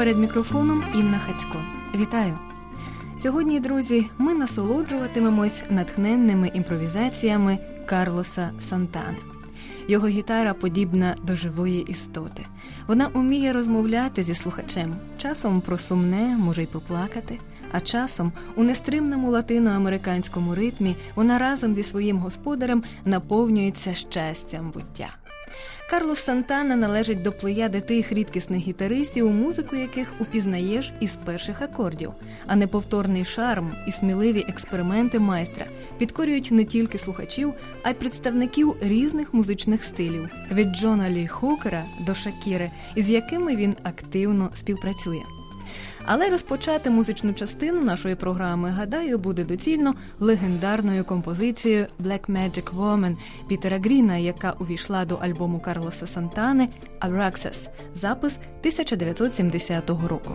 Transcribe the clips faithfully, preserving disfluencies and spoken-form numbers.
Перед мікрофоном Інна Хацько. Вітаю! Сьогодні, друзі, ми насолоджуватимемось натхненними імпровізаціями Карлоса Сантани. Його гітара подібна до живої істоти. Вона уміє розмовляти зі слухачем. Часом про сумне, може й поплакати, а часом у нестримному латиноамериканському ритмі вона разом зі своїм господарем наповнюється щастям буття. Карлос Сантана належить до плеяди тих рідкісних гітаристів, музику яких упізнаєш із перших акордів, а неповторний шарм і сміливі експерименти майстра підкорюють не тільки слухачів, а й представників різних музичних стилів, від Джона Лі Хукера до Шакіри, із якими він активно співпрацює. Але розпочати музичну частину нашої програми, гадаю, буде доцільно легендарною композицією «Black Magic Woman» Пітера Гріна, яка увійшла до альбому Карлоса Сантани «Abraxas», запис тисяча дев'ятсот сімдесятого року.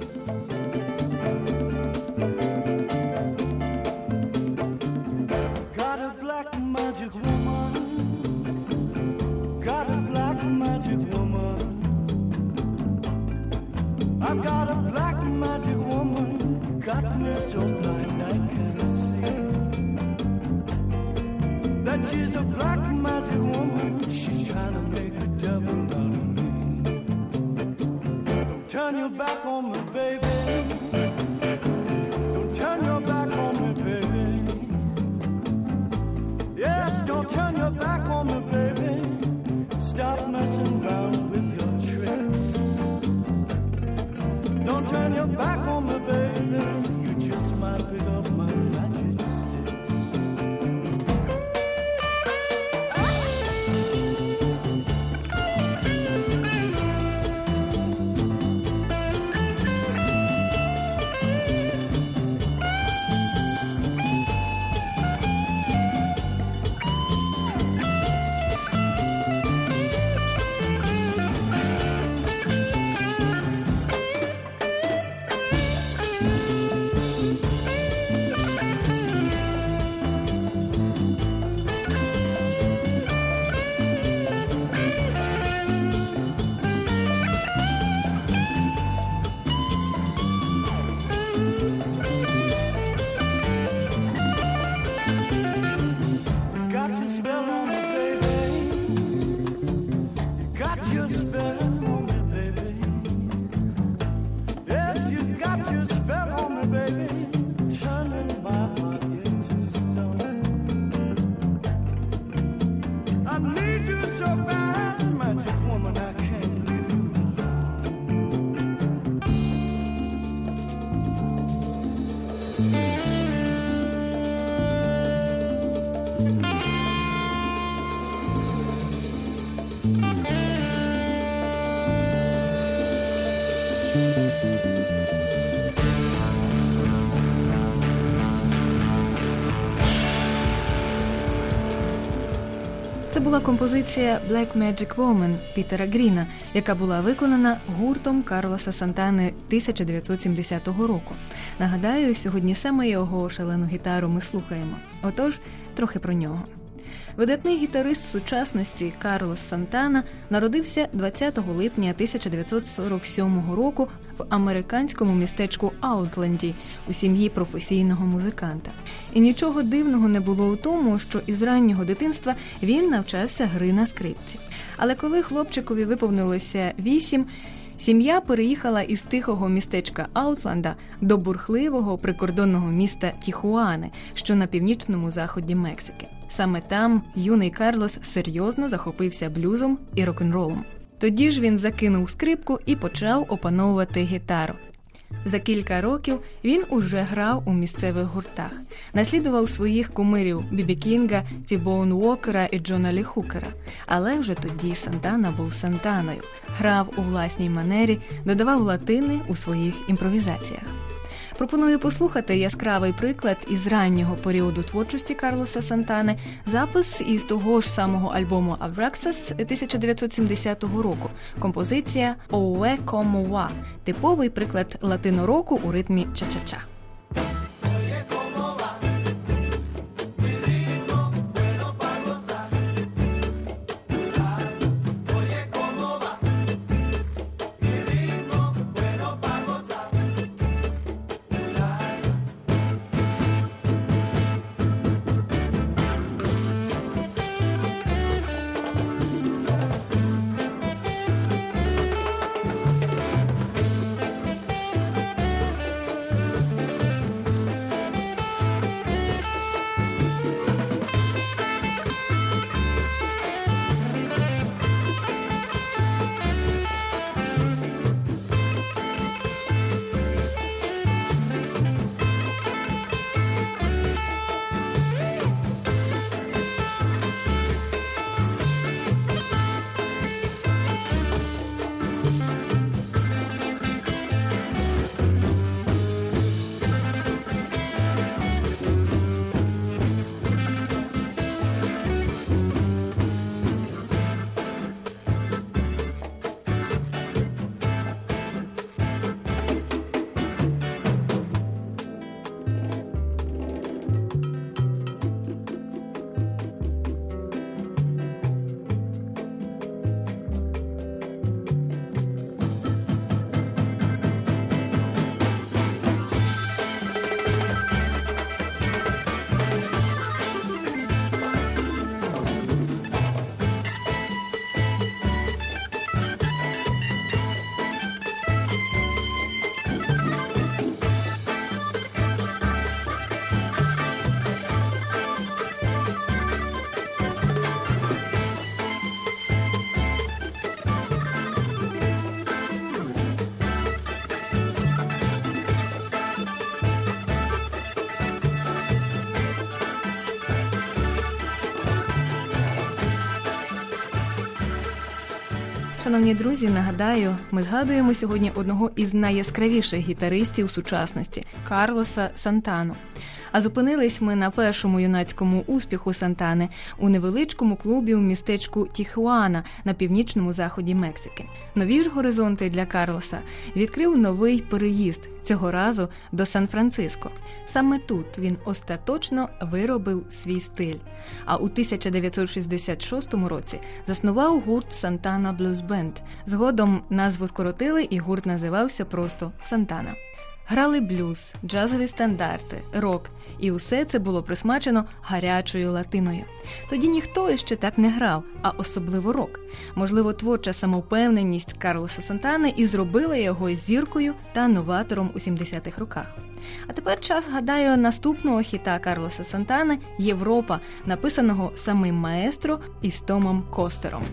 I've got a black magic woman, got me so blind I can't see. That she's a black magic woman, she's trying to make a devil out of me. Don't turn your back on me, baby. Don't turn your back on me, baby. Yes, don't turn your back on me, baby. Stop messing around with your tricks. Don't turn your back on me, baby. You just might pick up my magic sticks. Це була композиція «Black Magic Woman» Пітера Гріна, яка була виконана гуртом Карлоса Сантани тисяча дев'ятсот сімдесятого року. Нагадаю, сьогодні саме його шалену гітару ми слухаємо. Отож, трохи про нього. Видатний гітарист сучасності Карлос Сантана народився двадцятого липня тисяча дев'ятсот сорок сьомого року в американському містечку Аутленді у сім'ї професійного музиканта. І нічого дивного не було у тому, що із раннього дитинства він навчався гри на скрипці. Але коли хлопчикові виповнилося вісім, сім'я переїхала із тихого містечка Аутланда до бурхливого прикордонного міста Тіхуани, що на північному заході Мексики. Саме там юний Карлос серйозно захопився блюзом і рок-н-ролом. Тоді ж він закинув скрипку і почав опановувати гітару. За кілька років він уже грав у місцевих гуртах. Наслідував своїх кумирів Бі-Бі Кінга, Ті-Боун Уокера і Джона Лі Хукера. Але вже тоді Сантана був Сантаною. Грав у власній манері, додавав латини у своїх імпровізаціях. Пропоную послухати яскравий приклад із раннього періоду творчості Карлоса Сантани, запис із того ж самого альбому «Abraxas» тисяча дев'ятсот сімдесятого року, композиція «Oue Como Va», типовий приклад латино-року у ритмі ча-ча-ча. Oye, ¿cómo va? Mi ritmo bueno para Шановні друзі, нагадаю, ми згадуємо сьогодні одного із найяскравіших гітаристів сучасності – Карлоса Сантану. А зупинились ми на першому юнацькому успіху Сантани у невеличкому клубі у містечку Тіхуана на північному заході Мексики. Нові ж горизонти для Карлоса відкрив новий переїзд, цього разу до Сан-Франциско. Саме тут він остаточно виробив свій стиль. А у тисяча дев'ятсот шістдесят шостому році заснував гурт «Сантана Блюз Бенд». Згодом назву скоротили і гурт називався просто «Сантана». Грали блюз, джазові стандарти, рок, і усе це було присмачено гарячою латиною. Тоді ніхто ще так не грав, а особливо рок. Можливо, творча самовпевненість Карлоса Сантани і зробила його зіркою та новатором у сімдесятих роках. А тепер час, гадаю, наступного хіта Карлоса Сантани «Європа», написаного самим маестро із Томом Костером.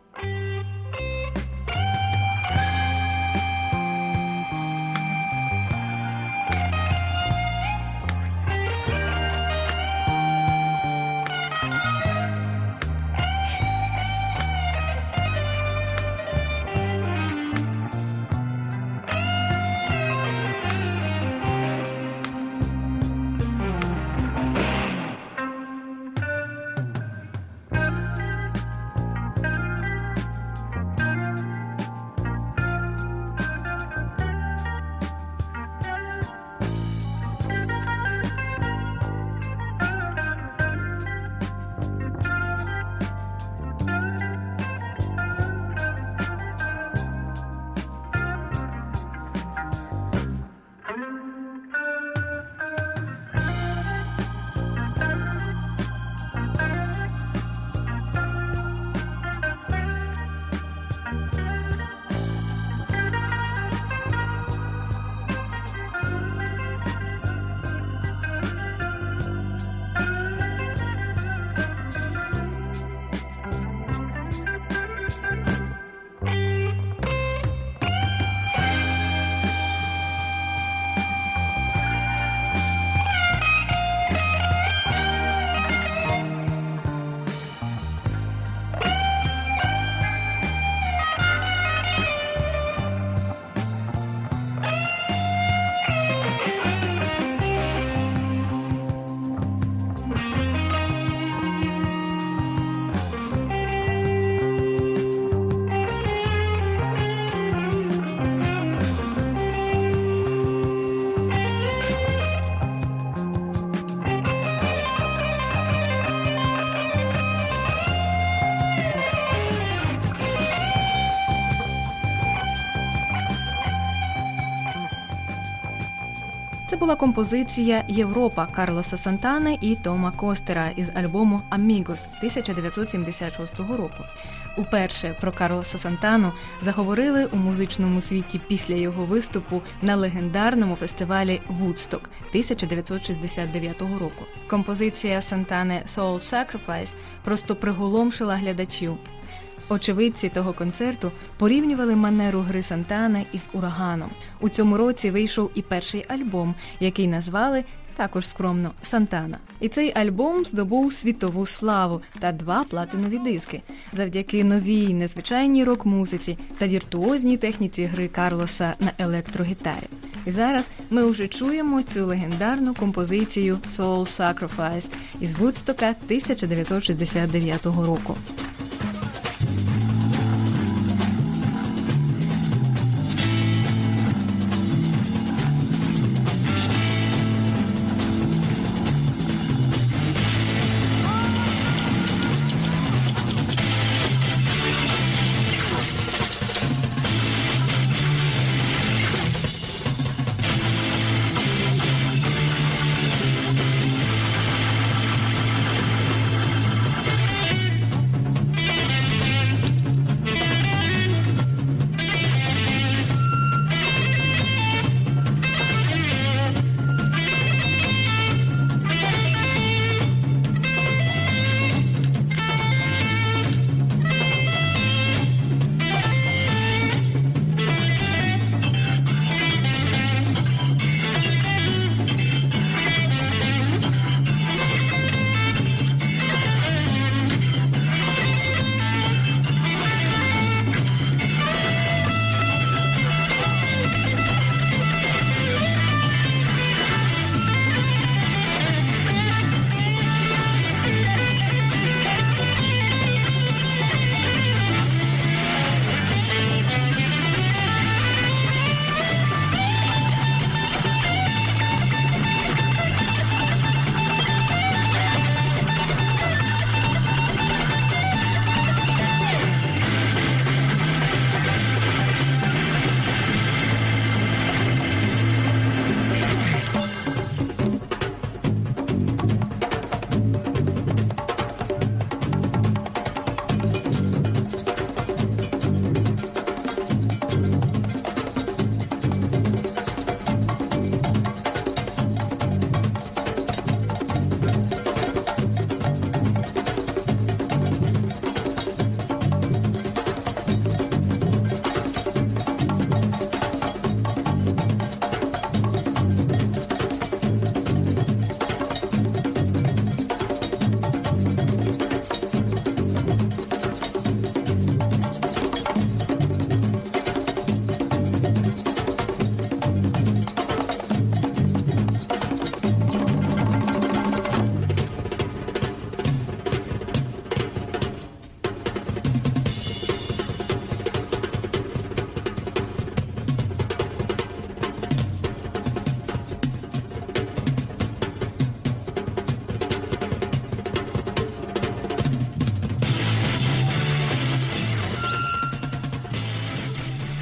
Це була композиція «Європа» Карлоса Сантани і Тома Костера із альбому «Амігос» тисяча дев'ятсот сімдесят шостого року. Уперше про Карлоса Сантану заговорили у музичному світі після його виступу на легендарному фестивалі «Вудсток» тисяча дев'ятсот шістдесят дев'ятого року. Композиція Сантани «Soul Sacrifice» просто приголомшила глядачів. Очевидці того концерту порівнювали манеру гри Сантани із ураганом. У цьому році вийшов і перший альбом, який назвали також скромно «Сантана». І цей альбом здобув світову славу та два платинові диски завдяки новій незвичайній рок-музиці та віртуозній техніці гри Карлоса на електрогітарі. І зараз ми вже чуємо цю легендарну композицію «Soul Sacrifice» із Вудстока тисяча дев'ятсот шістдесят дев'ятого року.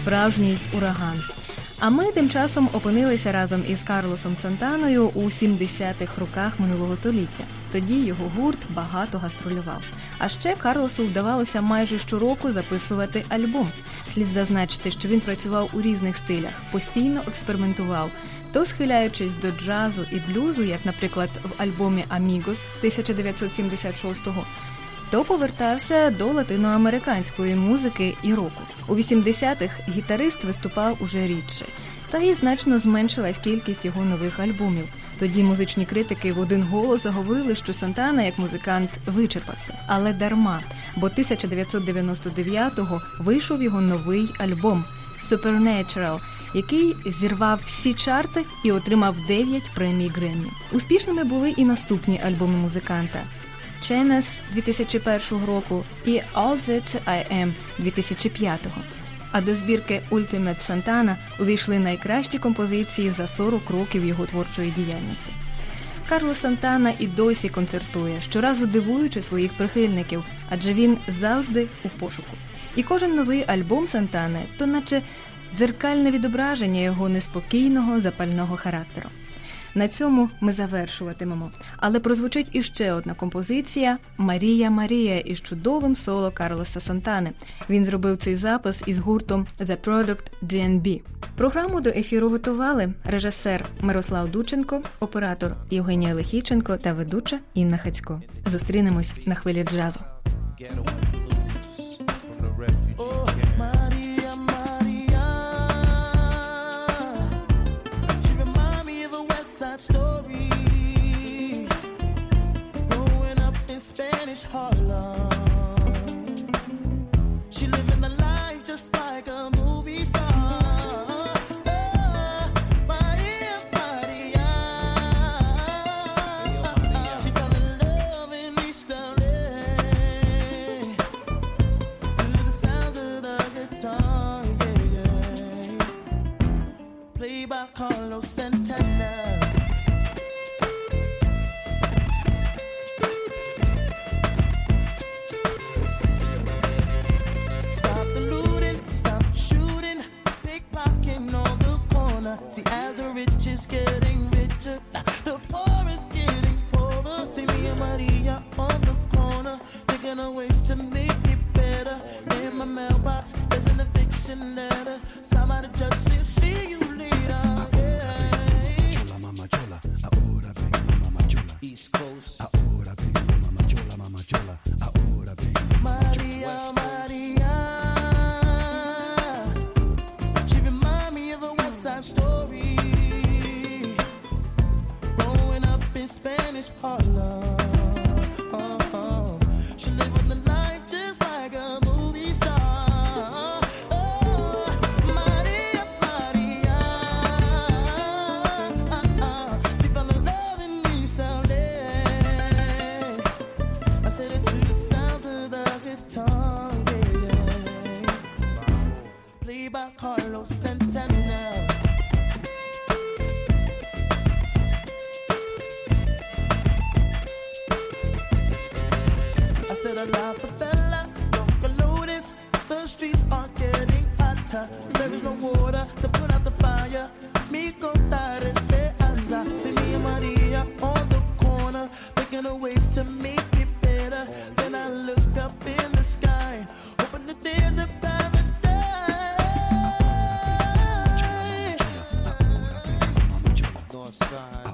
справжній ураган. А ми тим часом опинилися разом із Карлосом Сантаною у сімдесятих роках минулого століття. Тоді його гурт багато гастролював. А ще Карлосу вдавалося майже щороку записувати альбом. Слід зазначити, що він працював у різних стилях, постійно експериментував, то схиляючись до джазу і блюзу, як, наприклад, в альбомі «Амігос» тисяча дев'ятсот сімдесят шостого, то повертався до латиноамериканської музики і року. У вісімдесятих гітарист виступав уже рідше, та й значно зменшилась кількість його нових альбомів. Тоді музичні критики в один голос заговорили, що Сантана як музикант вичерпався. Але дарма, бо тисяча дев'ятсот дев'яносто дев'ятого вийшов його новий альбом «Supernatural», який зірвав всі чарти і отримав дев'ять премій Греммі. Успішними були і наступні альбоми музиканта «Chemes» дві тисячі першого року і «All That I Am» дві тисячі п'ятого. А до збірки «Ultimate Santana» увійшли найкращі композиції за сорок років його творчої діяльності. Карлос Сантана і досі концертує, щоразу дивуючи своїх прихильників, адже він завжди у пошуку. І кожен новий альбом Сантани – то наче дзеркальне відображення його неспокійного, запального характеру. На цьому ми завершуватимемо. Але прозвучить іще одна композиція «Марія, Марія» із чудовим соло Карлоса Сантани. Він зробив цей запис із гуртом The Product ді ен бі. Програму до ефіру готували режисер Мирослав Дученко, оператор Євгенія Лихійченко та ведуча Інна Хацько. Зустрінемось на хвилі джазу. Harlem. She living a life just like a movie star. Oh, Maria, Maria. She fell in love in East L A to the sounds of the guitar, yeah, yeah. Played by Carlos Santana. See, as the rich is getting richer, the poor is getting poorer. See me and Maria on the corner, thinking of ways to make it better. In my mailbox, there's an eviction letter. Somebody just said, see you later. Yeah. Chola, mama chola, ahora vengo, mama chola. East Coast, ahora vengo, mama chola, mama chola, ahora vengo. Maria, Maria, she remind me of a West Side Story. Growing up in Spanish Harlem, oh, oh. She living the life just like a movie star. Oh, Maria, Maria, she fell in love in East L A. I said it to the sound of the guitar, yeah, yeah. Played by Carlos Santana. I said a la favela, local lotus. The streets are getting hotter. There is no water to put out the fire. Mi contar esperanza. See me and Maria on the corner, thinking of ways to make it better. Then I look up in the sky, hoping that there's a paradise. Chola, mama chola, ahora vengo, mama chola. North side.